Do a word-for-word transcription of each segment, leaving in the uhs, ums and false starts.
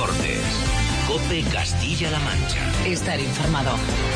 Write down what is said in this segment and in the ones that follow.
Deportes. COPE Castilla-La Mancha. Estar informado.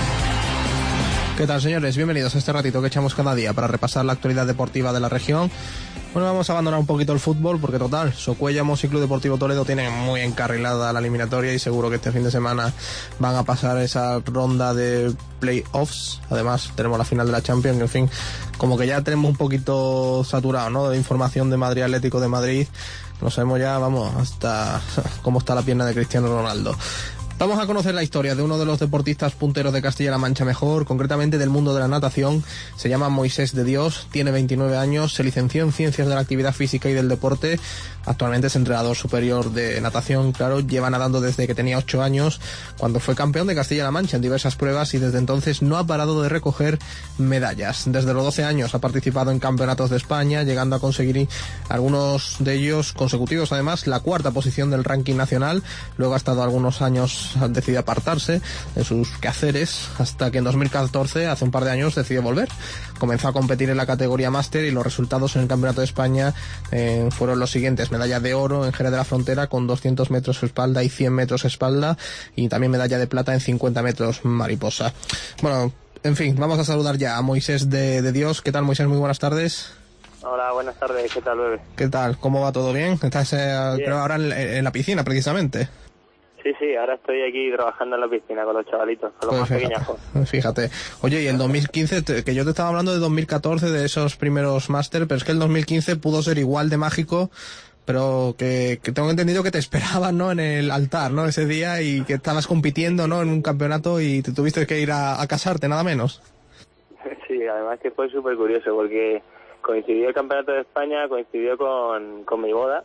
¿Qué tal, señores? Bienvenidos a este ratito que echamos cada día para repasar la actualidad deportiva de la región. Bueno, vamos a abandonar un poquito el fútbol porque, total, Socuéllamos y Club Deportivo Toledo tienen muy encarrilada la eliminatoria y seguro que este fin de semana van a pasar esa ronda de playoffs. Además, tenemos la final de la Champions, que, en fin, como que ya tenemos un poquito saturado, ¿no?, de información de Madrid Atlético de Madrid. No sabemos ya, vamos, hasta cómo está la pierna de Cristiano Ronaldo. Vamos a conocer la historia de uno de los deportistas punteros de Castilla-La Mancha mejor, concretamente del mundo de la natación. Se llama Moisés de Dios, tiene veintinueve años, se licenció en Ciencias de la Actividad Física y del Deporte. Actualmente es entrenador superior de natación, claro, lleva nadando desde que tenía ocho años, cuando fue campeón de Castilla-La Mancha en diversas pruebas y desde entonces no ha parado de recoger medallas. Desde los doce años ha participado en campeonatos de España, llegando a conseguir algunos de ellos consecutivos, además, la cuarta posición del ranking nacional. Luego ha estado algunos años, decidió apartarse de sus quehaceres hasta que en dos mil catorce, hace un par de años, decidió volver. Comenzó a competir en la categoría máster y los resultados en el Campeonato de España eh, fueron los siguientes: medalla de oro en Jerez de la Frontera con doscientos metros espalda y cien metros espalda, y también medalla de plata en cincuenta metros mariposa. Bueno, en fin, vamos a saludar ya a Moisés de, de Dios. ¿Qué tal, Moisés? Muy buenas tardes. Hola, buenas tardes. ¿Qué tal, bebé? ¿Qué tal? ¿Cómo va? ¿Todo bien? Estás eh, creo ahora en, en la piscina, precisamente. Sí, sí, ahora estoy aquí trabajando en la piscina con los chavalitos, con los pues más fíjate, pequeños. Fíjate. Oye, y el dos mil quince, te, que yo te estaba hablando de dos mil catorce, de esos primeros máster, pero es que el dos mil quince pudo ser igual de mágico, pero que, que tengo entendido que te esperaban, ¿no?, en el altar, ¿no?, ese día, y que estabas compitiendo, ¿no?, en un campeonato y te tuviste que ir a, a casarte, nada menos. Sí, además que fue súper curioso porque coincidió el Campeonato de España, coincidió con, con mi boda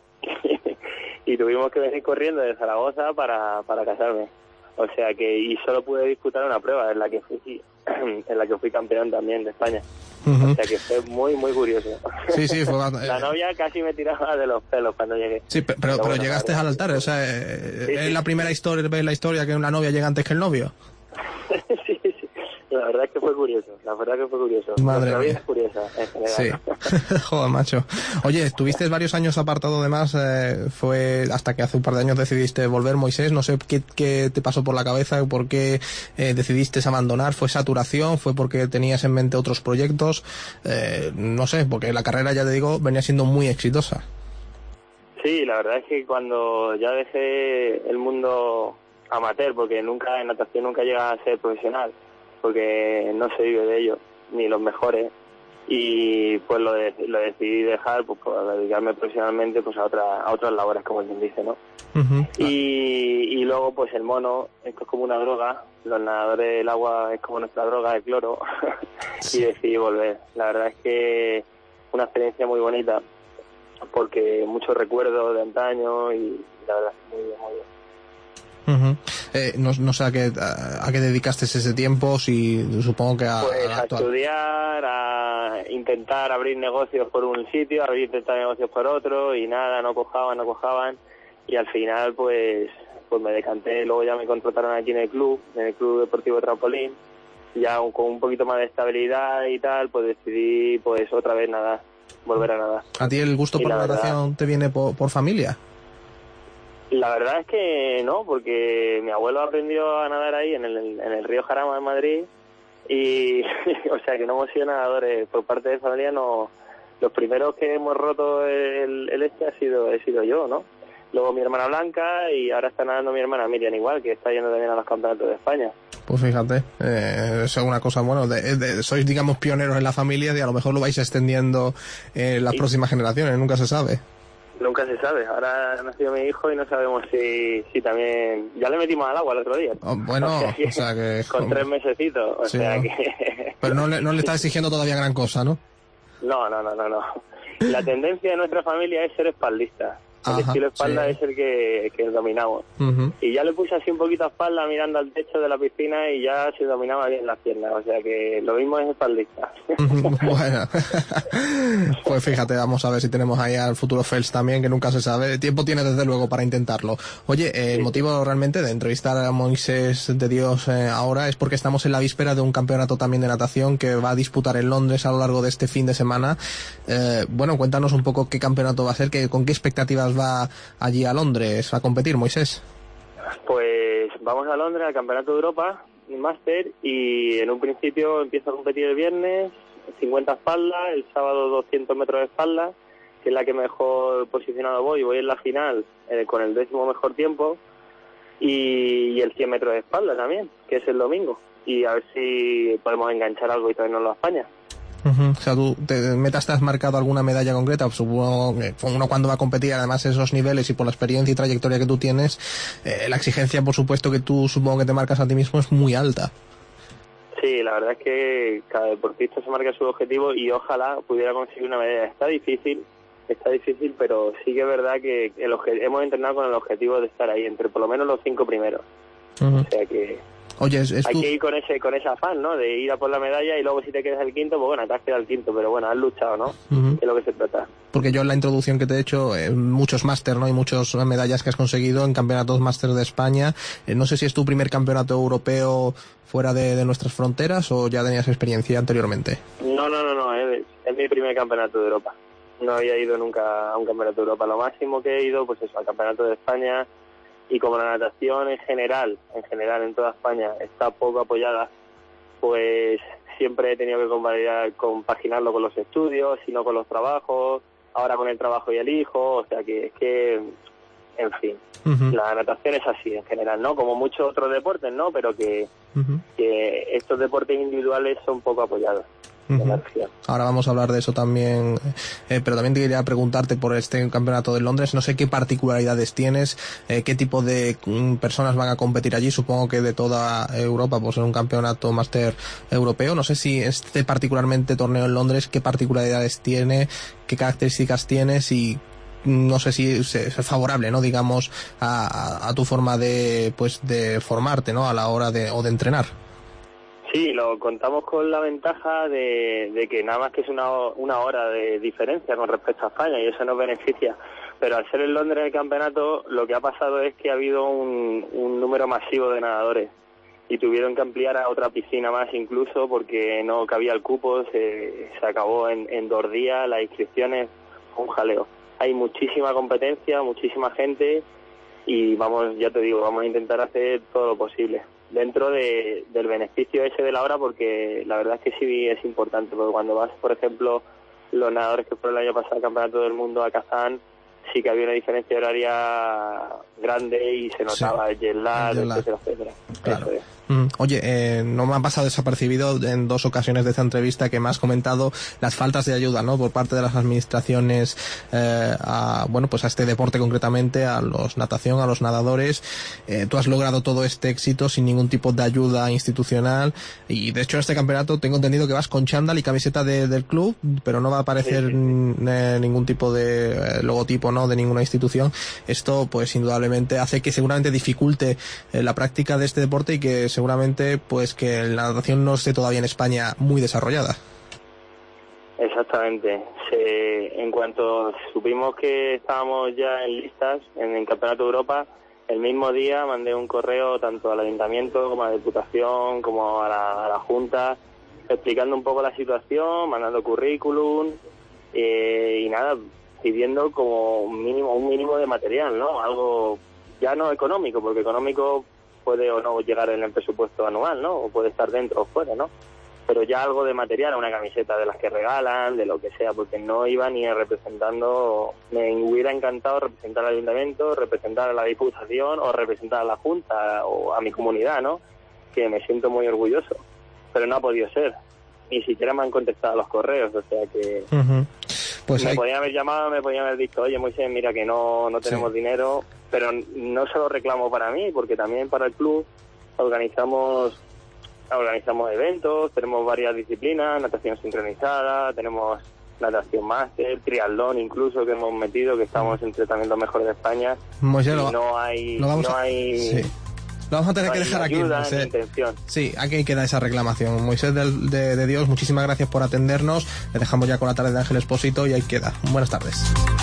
y tuvimos que venir corriendo de Zaragoza para, para casarme. O sea que, y solo pude disputar una prueba en la que fui, en la que fui campeón también de España. Uh-huh. O sea que fue muy, muy curioso. Sí, sí, fue... La novia casi me tiraba de los pelos cuando llegué. Sí, pero, pero, pero bueno, llegaste al altar, o sea, sí, es sí, la primera historia, ves la historia que una novia llega antes que el novio. Sí, sí. La verdad es que fue curioso, la verdad que fue curioso. Madre la vida mía. es curiosa, en general. Sí. Joder, macho. Oye, estuviste varios años apartado, además, eh, fue hasta que hace un par de años decidiste volver, Moisés. No sé qué, qué te pasó por la cabeza, por qué eh, decidiste abandonar. ¿Fue saturación? ¿Fue porque tenías en mente otros proyectos? Eh, no sé, porque la carrera, ya te digo, venía siendo muy exitosa. Sí, la verdad es que cuando ya dejé el mundo amateur, porque nunca en natación nunca llega a ser profesional, porque no se vive de ello, ni los mejores, y pues lo, de, lo decidí dejar pues para dedicarme profesionalmente pues a otra, a otras labores, como quien dice, ¿no? Uh-huh. Y, y luego pues el mono, esto es como una droga, los nadadores del agua es como nuestra droga, el cloro, y decidí volver. La verdad es que una experiencia muy bonita, porque muchos recuerdos de antaño y la verdad es muy bien, muy bien. Uh-huh. Eh, no, no sé a qué, a, a qué dedicaste ese tiempo, si supongo que a... Pues a, a estudiar, a intentar abrir negocios por un sitio, abrir intentar negocios por otro, y nada, no cojaban, no cojaban, y al final pues pues me decanté. Luego ya me contrataron aquí en el club, en el Club Deportivo Trampolín, ya con un poquito más de estabilidad y tal, pues decidí pues otra vez nadar, volver a nadar. ¿A ti el gusto y por la natación verdad, te viene por, por familia? La verdad es que no, porque mi abuelo aprendió a nadar ahí en el, en el río Jarama en Madrid y o sea que no hemos sido nadadores por parte de familia. No, los primeros que hemos roto el, el este ha sido he sido yo, ¿no? Luego mi hermana Blanca y ahora está nadando mi hermana Miriam igual, que está yendo también a los campeonatos de España. Pues fíjate, eh, eso es una cosa, bueno, de, de, sois digamos pioneros en la familia y a lo mejor lo vais extendiendo en las y... próximas generaciones, nunca se sabe. Nunca se sabe. Ahora ha nacido mi hijo y no sabemos si si también... Ya le metimos al agua el otro día. Oh, bueno, o sea, que, o sea que... Con tres mesecitos, o sí, sea ¿no? que... Pero no le, no le está exigiendo todavía gran cosa, ¿no? No, no, no, no, no. La tendencia de nuestra familia es ser espaldista. El Ajá, estilo espalda sí. Es el que, que dominamos. Uh-huh. Y ya le puse así un poquito a espalda mirando al techo de la piscina y ya se dominaba bien las piernas. O sea que lo mismo es espaldista. Bueno, pues fíjate, vamos a ver si tenemos ahí al futuro Fels también, que nunca se sabe. El tiempo tiene desde luego para intentarlo. Oye, eh, sí. El motivo realmente de entrevistar a Moisés de Dios eh, ahora es porque estamos en la víspera de un campeonato también de natación que va a disputar en Londres a lo largo de este fin de semana. Eh, bueno, cuéntanos un poco qué campeonato va a ser, que, con qué expectativas va allí a Londres a competir, Moisés. Pues vamos a Londres al Campeonato de Europa, Máster, y en un principio empiezo a competir el viernes, cincuenta espaldas, el sábado doscientos metros de espalda, que es la que mejor posicionado voy, voy en la final eh, con el décimo mejor tiempo, y, y el cien metros de espalda también, que es el domingo, y a ver si podemos enganchar algo y traernoslo a España. Uh-huh. O sea, tú te metas, te has marcado alguna medalla concreta. Supongo que uno cuando va a competir, además esos niveles y por la experiencia y trayectoria que tú tienes, eh, la exigencia, por supuesto, que tú supongo que te marcas a ti mismo es muy alta. Sí, la verdad es que cada deportista se marca su objetivo y ojalá pudiera conseguir una medalla. Está difícil, está difícil, pero sí que es verdad que el obje- hemos entrenado con el objetivo de estar ahí entre por lo menos los cinco primeros. Uh-huh. O sea que Oye, es, es hay tu... que ir con ese con ese afán, ¿no? De ir a por la medalla y luego si te quedas el quinto, pues bueno, te has quedado el quinto, pero bueno, has luchado, ¿no? Uh-huh. Es lo que se trata. Porque yo en la introducción que te he hecho, eh, muchos máster, ¿no? Y muchas medallas que has conseguido en campeonatos máster de España. Eh, no sé si es tu primer campeonato europeo fuera de, de nuestras fronteras o ya tenías experiencia anteriormente. No, no, no, no, es, es mi primer campeonato de Europa. No había ido nunca a un campeonato de Europa. Lo máximo que he ido, pues eso, al campeonato de España. Y como la natación en general, en general en toda España está poco apoyada, pues siempre he tenido que compaginar, compaginarlo con los estudios, y no con los trabajos, ahora con el trabajo y el hijo, o sea que es que, en fin, uh-huh. La natación es así en general, ¿no? Como muchos otros deportes, ¿no? Pero que, uh-huh. que estos deportes individuales son poco apoyados. Uh-huh. Ahora vamos a hablar de eso también, eh, pero también te quería preguntarte por este campeonato de Londres. No sé qué particularidades tienes, eh, qué tipo de um, personas van a competir allí. Supongo que de toda Europa, por ser un campeonato máster europeo. No sé si este particularmente torneo en Londres, qué particularidades tiene, qué características tienes y no sé si es favorable, ¿no? Digamos a, a, a tu forma de, pues, de formarte, ¿no? A la hora de o de entrenar. Sí, lo contamos con la ventaja de, de que nada más que es una, una hora de diferencia con respecto a España y eso nos beneficia. Pero al ser en Londres el campeonato, lo que ha pasado es que ha habido un, un número masivo de nadadores y tuvieron que ampliar a otra piscina más incluso porque no cabía el cupo, se, se acabó en, en dos días, las inscripciones, un jaleo. Hay muchísima competencia, muchísima gente y vamos, ya te digo, vamos a intentar hacer todo lo posible dentro de, del beneficio ese de la hora, porque la verdad es que sí es importante, porque cuando vas, por ejemplo, los nadadores que fueron el año pasado al Campeonato del Mundo a Kazán, sí que había una diferencia horaria grande y se notaba sí, el jet lag, etcétera, etcétera. Claro. Eso es. Mm, oye, eh, no me ha pasado desapercibido en dos ocasiones de esta entrevista que me has comentado las faltas de ayuda, ¿no? Por parte de las administraciones eh, a, bueno, pues a este deporte concretamente, a los natación, a los nadadores. Eh, tú has logrado todo este éxito sin ningún tipo de ayuda institucional y de hecho en este campeonato tengo entendido que vas con chándal y camiseta de, del club, pero no va a aparecer sí, sí, sí. N- ningún tipo de eh, logotipo, ¿no? De ninguna institución. Esto pues indudablemente hace que seguramente dificulte eh, la práctica de este deporte y que seguramente pues que la natación no esté todavía en España muy desarrollada. Exactamente. Se, en cuanto supimos que estábamos ya en listas en el Campeonato de Europa, el mismo día mandé un correo tanto al Ayuntamiento como a la Diputación como a la, a la Junta explicando un poco la situación, mandando currículum eh, y nada, pidiendo como un mínimo, un mínimo de material, ¿no? Algo ya no económico, porque económico puede o no llegar en el presupuesto anual, ¿no? O puede estar dentro o fuera, ¿no? Pero ya algo de material, una camiseta de las que regalan, de lo que sea, porque no iba ni representando, me hubiera encantado representar al ayuntamiento, representar a la diputación o representar a la junta o a mi comunidad, ¿no? Que me siento muy orgulloso, pero no ha podido ser. Ni siquiera me han contestado los correos, o sea que uh-huh. Pues me hay... podían haber llamado, me podían haber dicho, oye Moisés, mira que no, no tenemos sí. dinero, pero no se lo reclamo para mí, porque también para el club organizamos organizamos eventos, tenemos varias disciplinas, natación sincronizada, tenemos natación máster, triatlón incluso que hemos metido, que estamos entre también los mejores de España. Moisés, y lo, no hay, lo vamos no a... hay sí. Lo vamos a tener no que dejar aquí, ayuda, Moisés. Ni intención. Sí, aquí queda esa reclamación. Moisés de, de, de Dios, muchísimas gracias por atendernos. Le dejamos ya con la tarde de Ángel Expósito y ahí queda. Buenas tardes.